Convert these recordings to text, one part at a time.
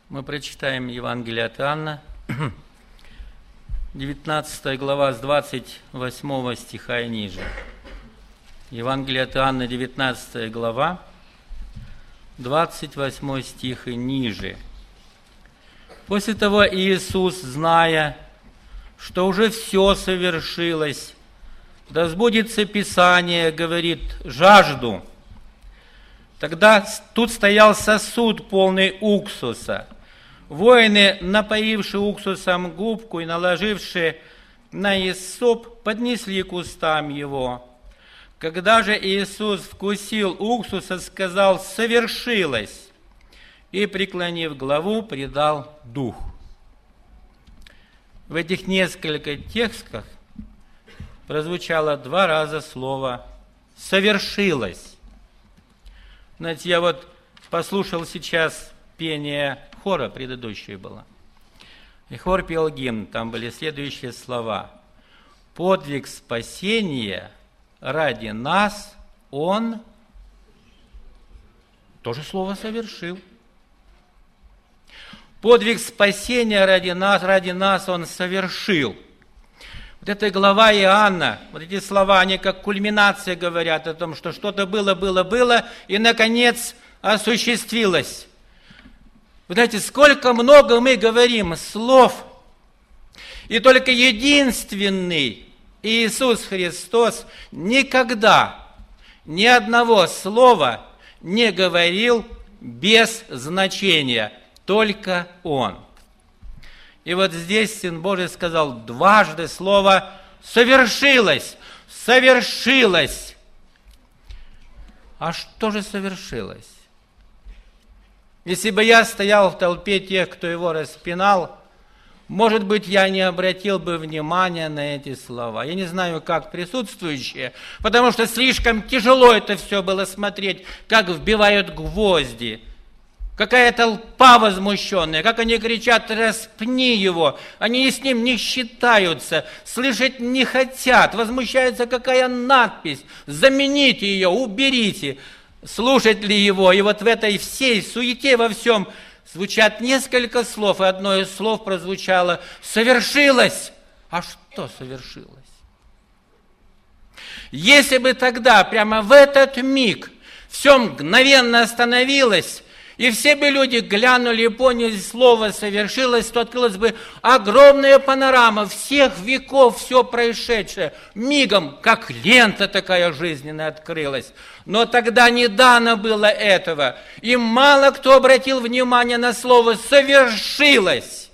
Мы прочитаем Евангелие от Иоанна, 19 глава с 28 стиха и ниже. Евангелие от Иоанна, 19 глава, 28 стих и ниже. После того Иисус, зная, что уже все совершилось, да сбудется Писание, говорит, жажду. Тогда тут стоял сосуд, полный уксуса. Воины, напоившие уксусом губку и наложившие на иссоп, поднесли к устам его. Когда же Иисус вкусил уксуса, сказал: «Совершилось!» и, преклонив главу, предал дух. В этих нескольких текстах прозвучало 2 раза слово «совершилось». Знаете, я послушал сейчас пение хора, предыдущее было. И хор пел гимн, там были следующие слова. «Подвиг спасения ради нас Он...» тоже слово «совершил». Подвиг спасения ради нас Он совершил. Вот эта глава Иоанна, вот эти слова, они как кульминация говорят о том, что что-то было, и, наконец, осуществилось. Вы знаете, сколько много мы говорим слов, и только единственный Иисус Христос никогда ни одного слова не говорил без значения, только Он. И вот здесь Сын Божий сказал дважды слово «совершилось», «совершилось». А что же совершилось? Если бы я стоял в толпе тех, кто его распинал, может быть, я не обратил бы внимания на эти слова. Я не знаю, как присутствующие, потому что слишком тяжело это все было смотреть, как вбивают гвозди. Какая толпа возмущенная, как они кричат: «Распни его!» Они с ним не считаются, слышать не хотят, возмущаются, какая надпись: «Замените ее, уберите!» Слушать ли его? И вот в этой всей суете во всем звучат несколько слов, и одно из слов прозвучало «совершилось». А что совершилось? Если бы тогда, прямо в этот миг, все мгновенно остановилось, и все бы люди глянули и поняли слово «совершилось», то открылась бы огромная панорама всех веков, все происшедшее. Мигом, как лента такая жизненная, открылась. Но тогда не дано было этого. И мало кто обратил внимание на слово «совершилось».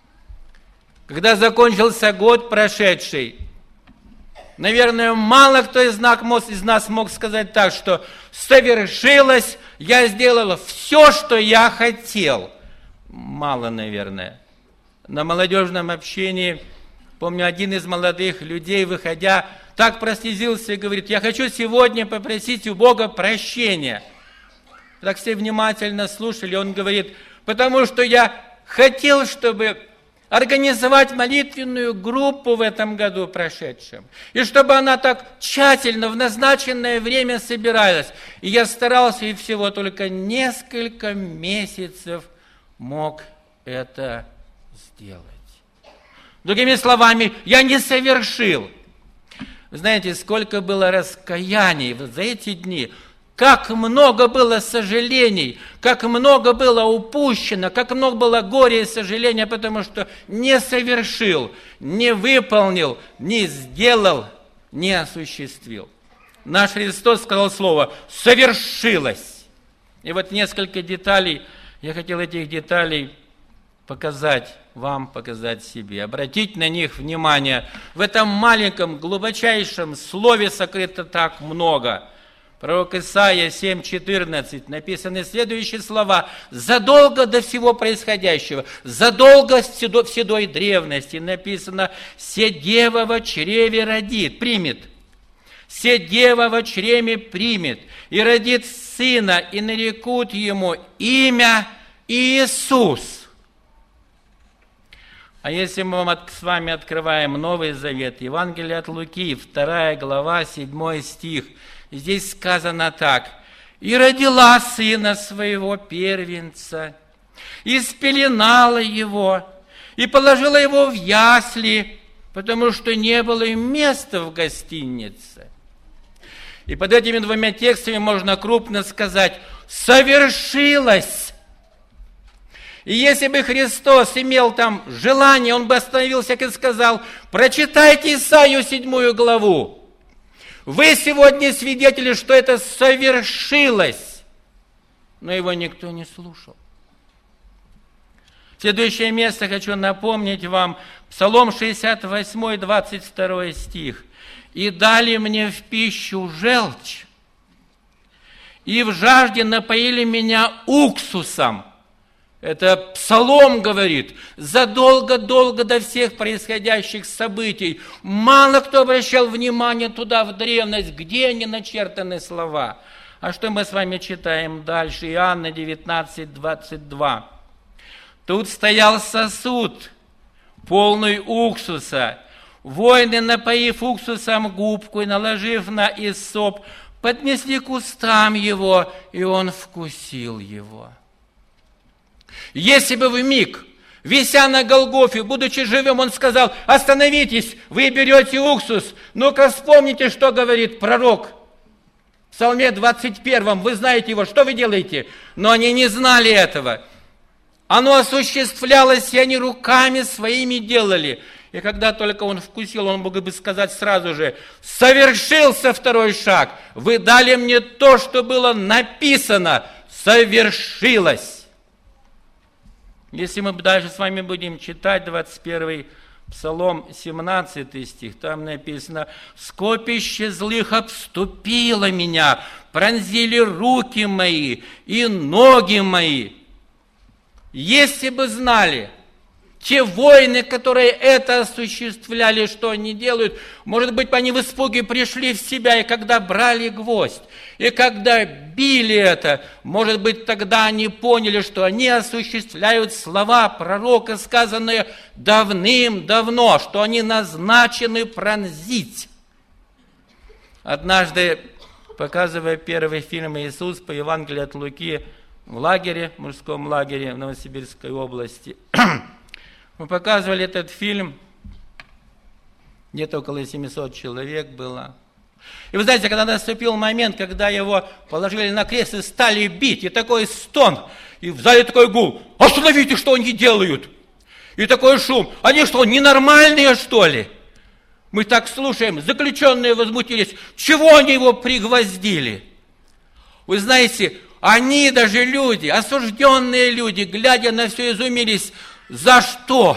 Когда закончился год прошедший, наверное, мало кто из нас мог сказать так, что «совершилось», я сделала все, что я хотел. Мало, наверное. На молодежном общении, помню, один из молодых людей, выходя, так прослезился и говорит: «Я хочу сегодня попросить у Бога прощения». Так все внимательно слушали, он говорит: «Потому что я хотел, чтобы организовать молитвенную группу в этом году прошедшем, и чтобы она так тщательно в назначенное время собиралась. И я старался, и всего только несколько месяцев мог это сделать». Другими словами, я не совершил. Вы знаете, сколько было раскаяний за эти дни, как много было сожалений, как много было упущено, как много было горя и сожаления, потому что не совершил, не выполнил, не сделал, не осуществил. Наш Христос сказал слово «совершилось». И вот несколько деталей, я хотел этих деталей показать вам, показать себе, обратить на них внимание. В этом маленьком, глубочайшем слове сокрыто так много. Пророк Исаия 7:14 написаны следующие слова: «Задолго до всего происходящего, задолго в седой древности написано: «Се дева во чреве родит», примет, «се дева во чреве примет, и родит сына, и нарекут ему имя Иисус». А если мы с вами открываем Новый Завет, Евангелие от Луки, 2 глава, 7 стих, здесь сказано так: «И родила сына своего первенца, и спеленала его, и положила его в ясли, потому что не было им места в гостинице. И под этими двумя текстами можно крупно сказать: совершилось. И если бы Христос имел там желание, Он бы остановился и сказал: прочитайте Исаию 7 главу. Вы сегодня свидетели, что это совершилось. Но его никто не слушал. Следующее место хочу напомнить вам. Псалом 68, 22 стих. «И дали мне в пищу желчь, и в жажде напоили меня уксусом». Это Псалом говорит, задолго-долго до всех происходящих событий. Мало кто обращал внимание туда, в древность, где они начертаны слова. А что мы с вами читаем дальше? Иоанна 19, 22. «Тут стоял сосуд, полный уксуса. Воины, напоив уксусом губку и наложив на иссоп, поднесли к устам его, и он вкусил его». Если бы вмиг, вися на Голгофе, будучи живым, он сказал: остановитесь, вы берете уксус. Ну-ка вспомните, что говорит пророк в Псалме 21, вы знаете его, что вы делаете? Но они не знали этого. Оно осуществлялось, и они руками своими делали. И когда только он вкусил, он мог бы сказать сразу же: совершился второй шаг. Вы дали мне то, что было написано. Совершилось. Если мы дальше с вами будем читать 21 Псалом, 17 стих, там написано: «Скопище злых обступило меня, пронзили руки мои и ноги мои». Если бы знали те воины, которые это осуществляли, что они делают, может быть, они в испуге пришли в себя, и когда брали гвоздь, и когда били это, может быть, тогда они поняли, что они осуществляют слова пророка, сказанные давным-давно, что они назначены пронзить. Однажды, показывая первый фильм «Иисус» по Евангелию от Луки в лагере, в мужском лагере в Новосибирской области, мы показывали этот фильм, где-то около 700 человек было. И вы знаете, когда наступил момент, когда его положили на крест и стали бить, и такой стон, и в зале такой гул: остановите, что они делают! И такой шум: они что, ненормальные, что ли? Мы так слушаем, заключенные возмутились: чего они его пригвоздили? Вы знаете, они даже люди, осужденные люди, глядя на все, изумились: за что?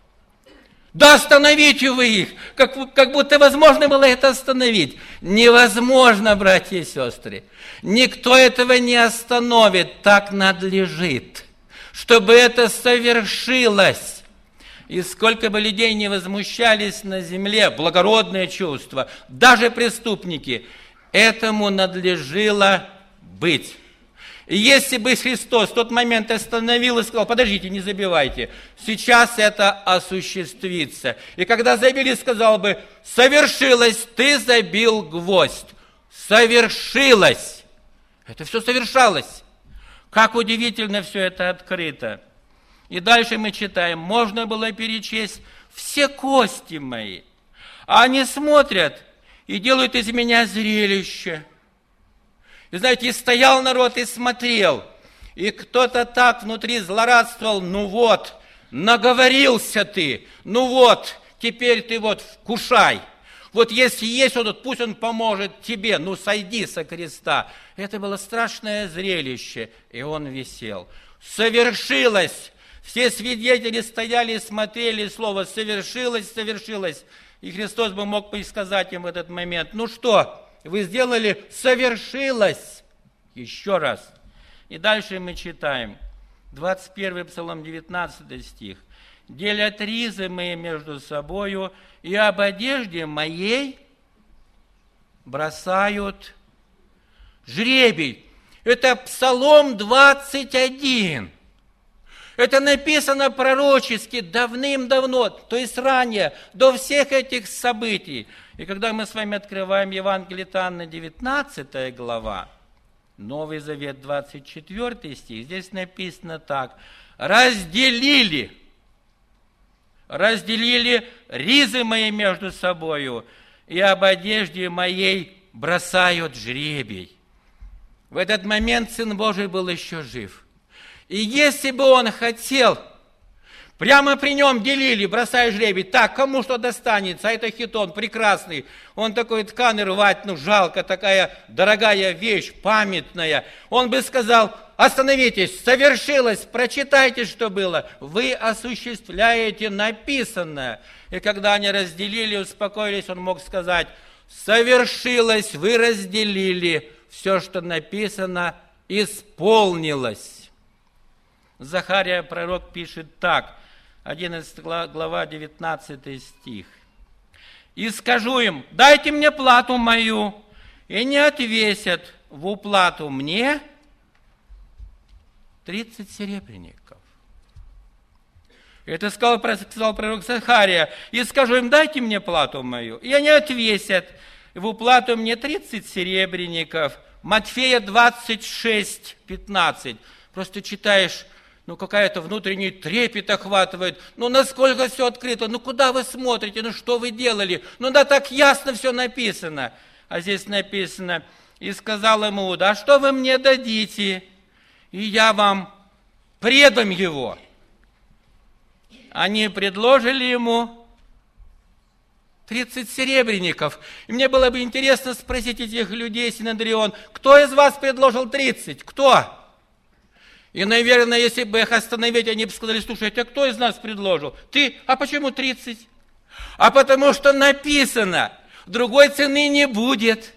Да остановите вы их! Как будто возможно было это остановить. Невозможно, братья и сестры. Никто этого не остановит, так надлежит, чтобы это совершилось. И сколько бы людей не возмущались на земле, благородное чувство, даже преступники, этому надлежало быть. И если бы Христос в тот момент остановил и сказал: подождите, не забивайте, сейчас это осуществится. И когда забили, сказал бы: совершилось, ты забил гвоздь. Совершилось. Это все совершалось. Как удивительно все это открыто. И дальше мы читаем: можно было перечесть все кости мои. А они смотрят и делают из меня зрелище. И знаете, и стоял народ и смотрел, и кто-то так внутри злорадствовал: ну вот, наговорился ты, ну вот, теперь ты вот вкушай. Вот если есть он, пусть он поможет тебе, ну сойди со креста. Это было страшное зрелище, и он висел. Совершилось! Все свидетели стояли и смотрели слово «совершилось, совершилось». И Христос бы мог бы сказать им в этот момент: ну что, вы сделали, совершилось. Еще раз. И дальше мы читаем. 21 Псалом, 19 стих. «Делят ризы мои между собою, и об одежде моей бросают жребий». Это Псалом 21. Это написано пророчески давным-давно, то есть ранее, до всех этих событий. И когда мы с вами открываем Евангелие от Иоанна, 19 глава, Новый Завет, 24 стих, здесь написано так: разделили ризы мои между собою, и об одежде моей бросают жребий». В этот момент Сын Божий был еще жив. И если бы Он хотел, прямо при Нем делили, бросая жребий, так, кому что достанется, а это хитон прекрасный, он такой ткань рвать, жалко, такая дорогая вещь, памятная. Он бы сказал: остановитесь, совершилось, прочитайте, что было. Вы осуществляете написанное. И когда они разделили, успокоились, он мог сказать: совершилось, вы разделили, все, что написано, исполнилось. Захария пророк пишет так, 11 глава, 19 стих. «И скажу им: дайте мне плату мою, и не отвесят в уплату мне 30 серебряников». Это сказал пророк Захария. «И скажу им: дайте мне плату мою, и они отвесят в уплату мне 30 серебряников». Матфея 26, 15. Просто читаешь, какая-то внутренний трепет охватывает. Насколько все открыто, куда вы смотрите, что вы делали? Да так ясно все написано. А здесь написано: «И сказал им Иуда: а что вы мне дадите? И я вам предам его». Они предложили ему 30 серебряников. И мне было бы интересно спросить этих людей, Синедрион: кто из вас предложил 30? Кто? И, наверное, если бы их остановить, они бы сказали: слушайте, а кто из нас предложил? Ты? А почему 30? А потому что написано: другой цены не будет.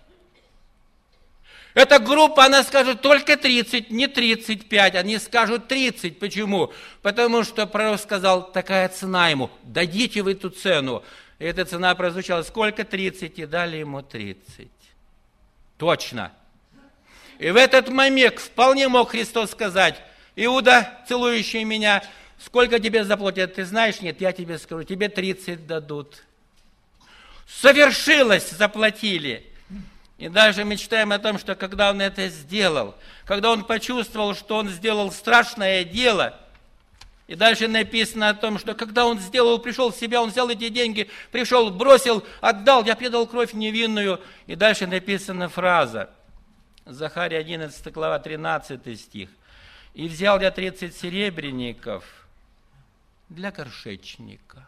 Эта группа, она скажет только 30, не 35, они скажут 30. Почему? Потому что пророк сказал: такая цена ему, дадите вы эту цену. И эта цена прозвучала: сколько? 30, и дали ему 30. Точно. И в этот момент вполне мог Христос сказать: Иуда, целующий меня, сколько тебе заплатят? Ты знаешь? Нет, я тебе скажу, тебе 30 дадут. Совершилось, заплатили. И даже мы читаем о том, что когда он это сделал, когда он почувствовал, что он сделал страшное дело, и дальше написано о том, что когда он сделал, пришел в себя, он взял эти деньги, пришел, бросил, отдал: я предал кровь невинную. И дальше написана фраза, Захария 11 глава, 13 стих. «И взял я 30 серебряников для горшечника».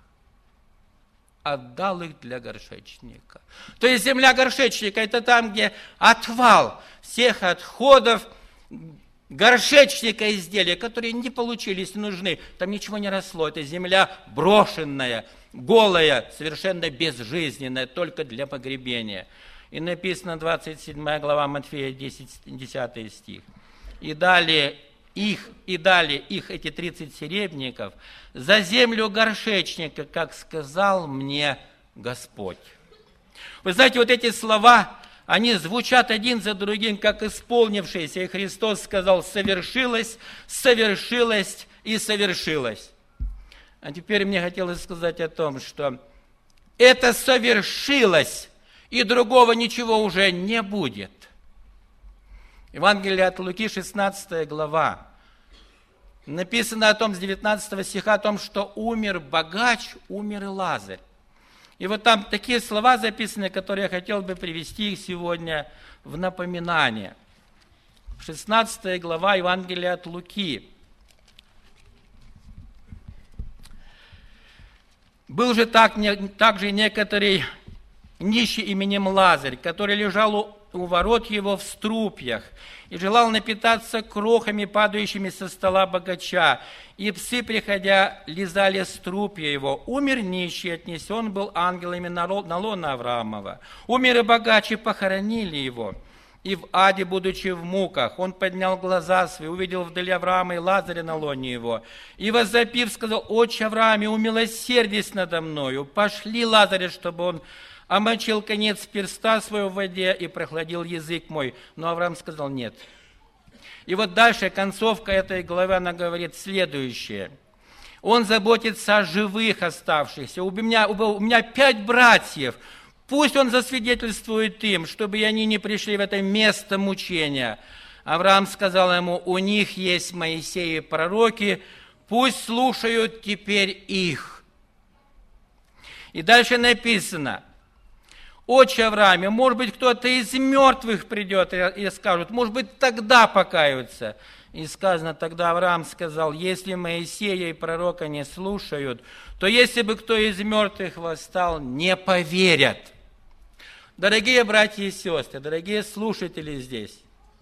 Отдал их для горшечника. То есть земля горшечника – это там, где отвал всех отходов горшечника изделия, которые не получились, не нужны. Там ничего не росло. Это земля брошенная, голая, совершенно безжизненная, только для погребения. И написано 27 глава Матфея, 10 стих. «И дали их эти 30 серебряников за землю горшечника, как сказал мне Господь». Вы знаете, вот эти слова, они звучат один за другим, как исполнившиеся. И Христос сказал: совершилось, совершилось и совершилось. А теперь мне хотелось сказать о том, что это совершилось, и другого ничего уже не будет. Евангелие от Луки, 16 глава. Написано о том, с 19 стиха, о том, что умер богач, умер и Лазарь. И вот там такие слова записаны, которые я хотел бы привести их сегодня в напоминание. 16 глава Евангелия от Луки. «Был же также некоторый нищий именем Лазарь, который лежал у ворот его в струпьях, и желал напитаться крохами, падающими со стола богача. И псы, приходя, лизали струпья его. Умер нищий, отнесен был ангелами на лоно Авраамова. Умер и богач, и похоронили его. И в аде, будучи в муках, он поднял глаза свои, увидел вдали Авраама и Лазаря на лоне его. И возопив, сказал: отче Аврааме, умилосердись надо мною, пошли Лазаря, чтобы он омочил конец перста своего в воде и прохладил язык мой. Но Авраам сказал: нет. И вот дальше концовка этой главы, она говорит следующее. Он заботится о живых оставшихся. У меня 5 братьев. Пусть он засвидетельствует им, чтобы они не пришли в это место мучения. Авраам сказал ему: у них есть Моисей и пророки, пусть слушают теперь их. И дальше написано: отче Аврааме, может быть, кто-то из мертвых придет и скажет, может быть, тогда покаются. И сказано, тогда Авраам сказал: если Моисея и пророка не слушают, то если бы кто из мертвых восстал, не поверят. Дорогие братья и сестры, дорогие слушатели здесь,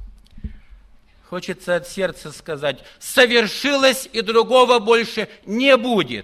хочется от сердца сказать: совершилось и другого больше не будет.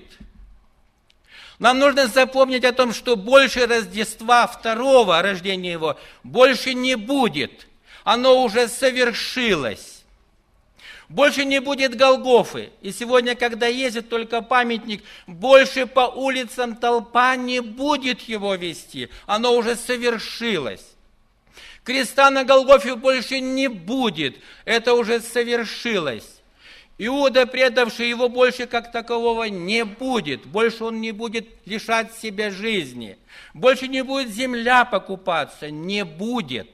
Нам нужно запомнить о том, что больше Рождества, второго рождения Его, больше не будет. Оно уже совершилось. Больше не будет Голгофы. И сегодня, когда ездит только памятник, больше по улицам толпа не будет его вести. Оно уже совершилось. Креста на Голгофе больше не будет. Это уже совершилось. Иуда, предавший его, больше как такового не будет. Больше он не будет лишать себя жизни. Больше не будет земля покупаться. Не будет.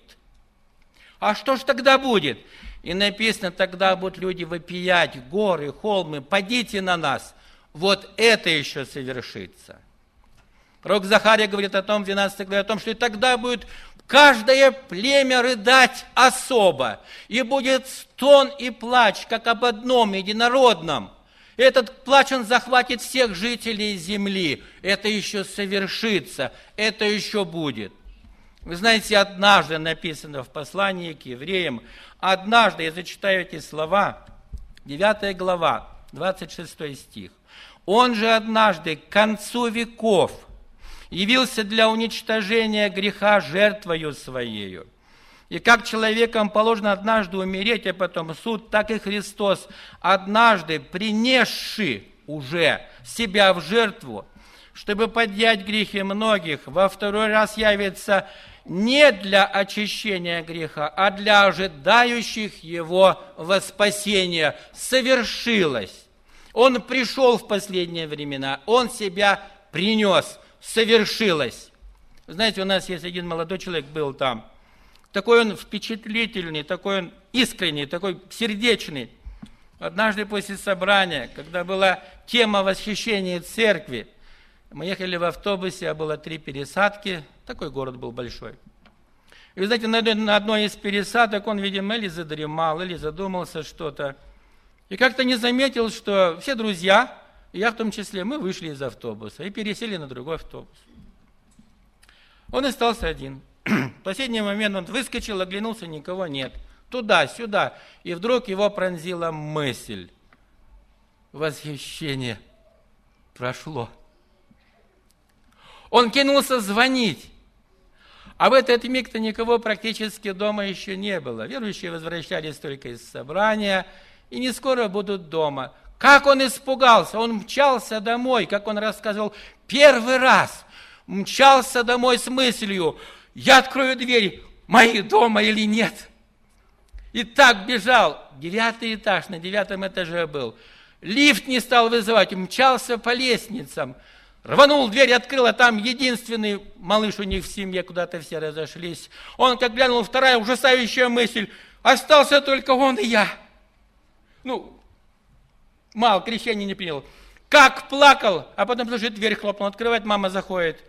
А что ж тогда будет? И написано, тогда будут люди вопиять: горы, холмы, падите на нас. Вот это еще совершится. Пророк Захария говорит о том, в 12 главе, о том, что и тогда будет каждое племя рыдать особо, и будет стон и плач, как об одном единородном. Этот плач, он захватит всех жителей земли. Это еще совершится, это еще будет. Вы знаете, однажды написано в послании к евреям, однажды, я зачитаю эти слова, 9 глава, 26 стих. Он же однажды к концу веков явился для уничтожения греха жертвою Своею. И как человеком положено однажды умереть, а потом суд, так и Христос, однажды принесший уже себя в жертву, чтобы поднять грехи многих, во второй раз явится не для очищения греха, а для ожидающих его во спасение. Совершилось. Он пришел в последние времена, он себя принес. Совершилось. Знаете, у нас есть один молодой человек, был там. Такой он впечатлительный, такой он искренний, такой сердечный. Однажды после собрания, когда была тема восхищения церкви, мы ехали в автобусе, а было 3 пересадки, такой город был большой. И вы знаете, на одной из пересадок он, видимо, или задремал, или задумался что-то. И как-то не заметил, что все друзья, и я в том числе, мы вышли из автобуса и пересели на другой автобус. Он остался один. В последний момент он выскочил, оглянулся, никого нет. Туда, сюда. И вдруг его пронзила мысль. Восхищение прошло. Он кинулся звонить. А в этот миг-то никого практически дома еще не было. Верующие возвращались только из собрания и не скоро будут дома. Как он испугался! Он мчался домой, как он рассказывал, первый раз мчался домой с мыслью: я открою дверь, мои дома или нет. И так бежал, 9 этаж, на 9 этаже был. Лифт не стал вызывать, мчался по лестницам. Рванул дверь, открыл, а там единственный малыш у них в семье, куда-то все разошлись. Он, как глянул, вторая ужасающая мысль: остался только он и я. Мало, крещение не принял. Как плакал, а потом слышит, дверь хлопнул, открывает, мама заходит.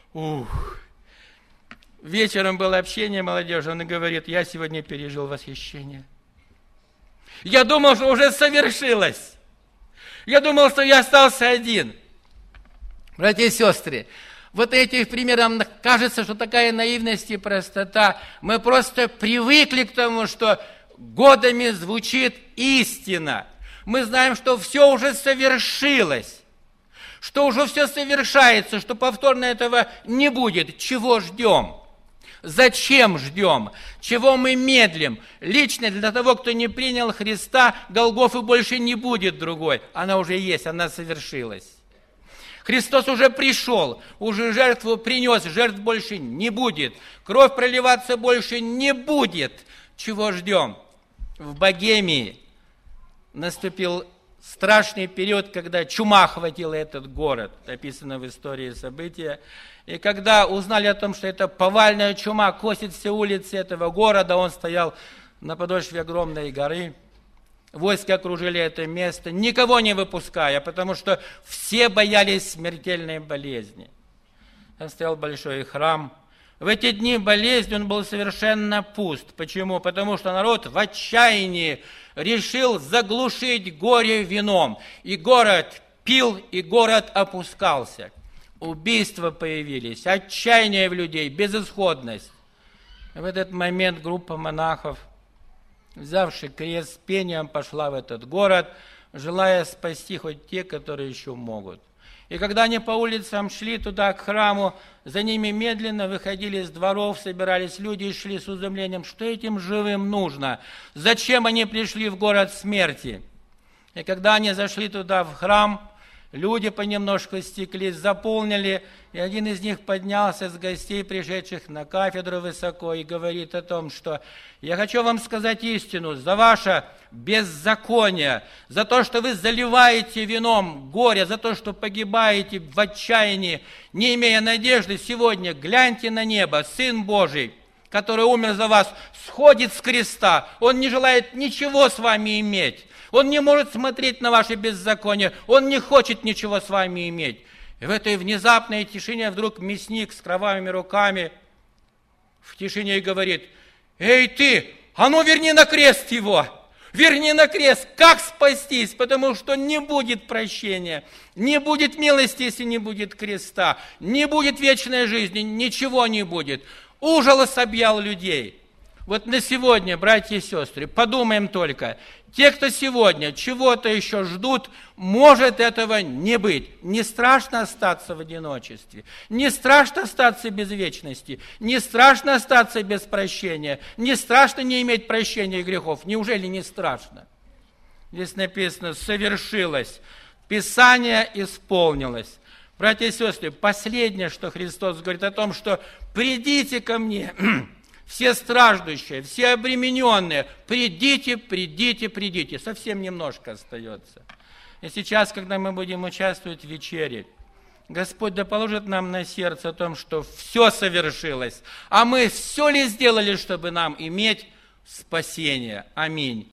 Вечером было общение молодежи, он говорит: я сегодня пережил восхищение. Я думал, что уже совершилось. Я думал, что я остался один. Братья и сестры, вот этих примеров кажется, что такая наивность и простота. Мы просто привыкли к тому, что годами звучит истина. Мы знаем, что все уже совершилось, что уже все совершается, что повторно этого не будет. Чего ждем? Зачем ждем? Чего мы медлим? Лично для того, кто не принял Христа, Голгофы больше не будет другой. Она уже есть, она совершилась. Христос уже пришел, уже жертву принес, жертв больше не будет. Кровь проливаться больше не будет. Чего ждем? В Богемии наступил страшный период, когда чума охватила этот город, написано в истории события. И когда узнали о том, что это повальная чума косит все улицы этого города, он стоял на подошве огромной горы. Войска окружили это место, никого не выпуская, потому что все боялись смертельной болезни. Там стоял большой храм. В эти дни болезни он был совершенно пуст. Почему? Потому что народ в отчаянии решил заглушить горе вином. И город пил, и город опускался. Убийства появились, отчаяние в людей, безысходность. В этот момент группа монахов, взявши крест с пением, пошла в этот город, желая спасти хоть те, которые еще могут. И когда они по улицам шли туда, к храму, за ними медленно выходили из дворов, собирались люди и шли с изумлением, что этим живым нужно, зачем они пришли в город смерти. И когда они зашли туда, в храм, люди понемножку стеклись, заполнили, и один из них поднялся с гостей, пришедших на кафедру высоко, и говорит о том, что «Я хочу вам сказать истину, за ваше беззаконие, за то, что вы заливаете вином горе, за то, что погибаете в отчаянии, не имея надежды, сегодня гляньте на небо, Сын Божий, который умер за вас, сходит с креста, Он не желает ничего с вами иметь». Он не может смотреть на ваше беззаконие, он не хочет ничего с вами иметь. И в этой внезапной тишине вдруг мясник с кровавыми руками в тишине и говорит: «Эй ты, а ну верни на крест его! Верни на крест! Как спастись? Потому что не будет прощения, не будет милости, если не будет креста, не будет вечной жизни, ничего не будет». Ужас объял людей. Вот на сегодня, братья и сестры, подумаем только, те, кто сегодня чего-то еще ждут, может этого не быть. Не страшно остаться в одиночестве, не страшно остаться без вечности, не страшно остаться без прощения, не страшно не иметь прощения грехов. Неужели не страшно? Здесь написано: совершилось, Писание исполнилось. Братья и сестры, последнее, что Христос говорит о том, что придите ко мне, все страждущие, все обремененные, придите, придите, придите. Совсем немножко остается. И сейчас, когда мы будем участвовать в вечере, Господь да положит нам на сердце о том, что все совершилось, а мы все ли сделали, чтобы нам иметь спасение? Аминь.